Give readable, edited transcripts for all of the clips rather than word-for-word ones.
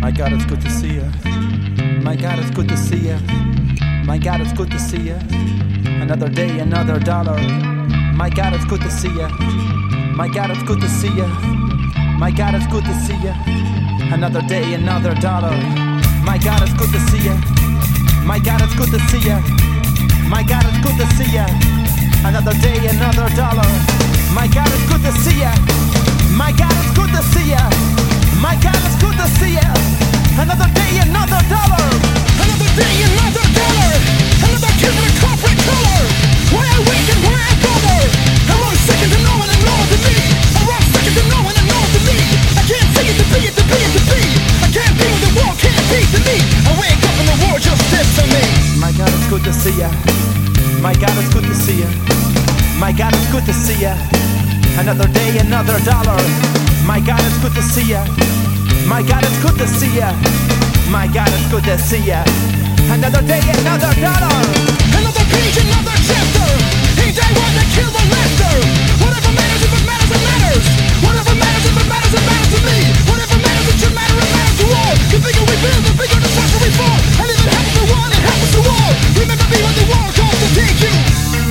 My God, it's good to see you. My God, it's good to see you. My God, it's good to see you. Another day, another dollar. My God, it's good to see you. My God, it's good to see you. My God, it's good to see you. Another day, another dollar. My God, it's good to see you. My God, it's good to see you. My God, it's good to see you. Another day, another dollar. My God, it's good to see you. My God, it's good to see you. My God, it's good to see you. Another day, another dollar. Another day, another dollar. Another kid with a corporate color. Why I wake and why I bother? I run second to no one and no one to me. I run second to no one and no one to me. I can't see it to be it to be it to be. I can't be what the world can't be to me. I wake up and the world just steps to me. My God, it's good to see ya. My God, it's good to see ya. My God, it's good to see ya. Another day, another dollar. My God, it's good to see ya. My God, it's good to see ya. My God, it's good to see ya. Another day, another dollar. Another page, another chapter. Ain't I one that killed the master? Whatever matters, if it matters, it matters. Whatever matters, if it matters, it matters to me. Whatever matters, it should matter, it matters to all. The bigger we build, the bigger the structure we fall. And if it happens to one, it happens to all. Remember me when the war comes to take you.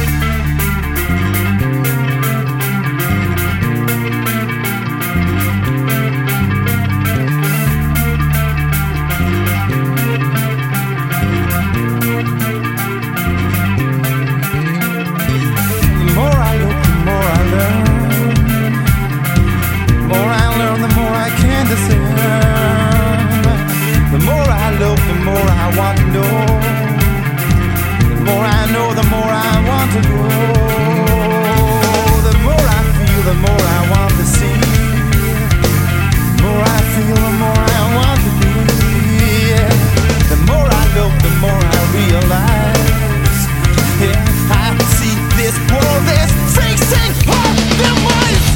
The more I look, the more I want to know. The more I know, the more I want to go. The more I feel, the more I want to see. The more I feel, the more I want to be. The more I look, the more I realize. Yeah, I see this world is facing all the minds.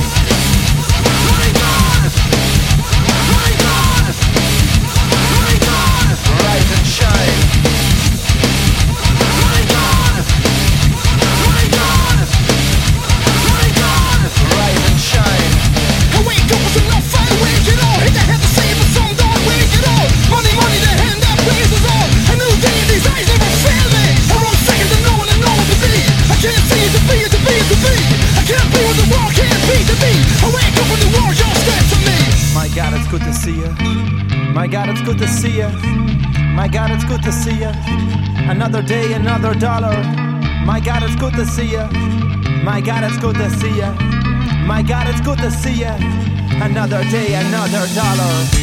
Good to see you. My God, it's good to see you. My God, it's good to see you. Another day, another dollar. My God, it's good to see you. My God, it's good to see you. My God, it's good to see you. Another day, another dollar.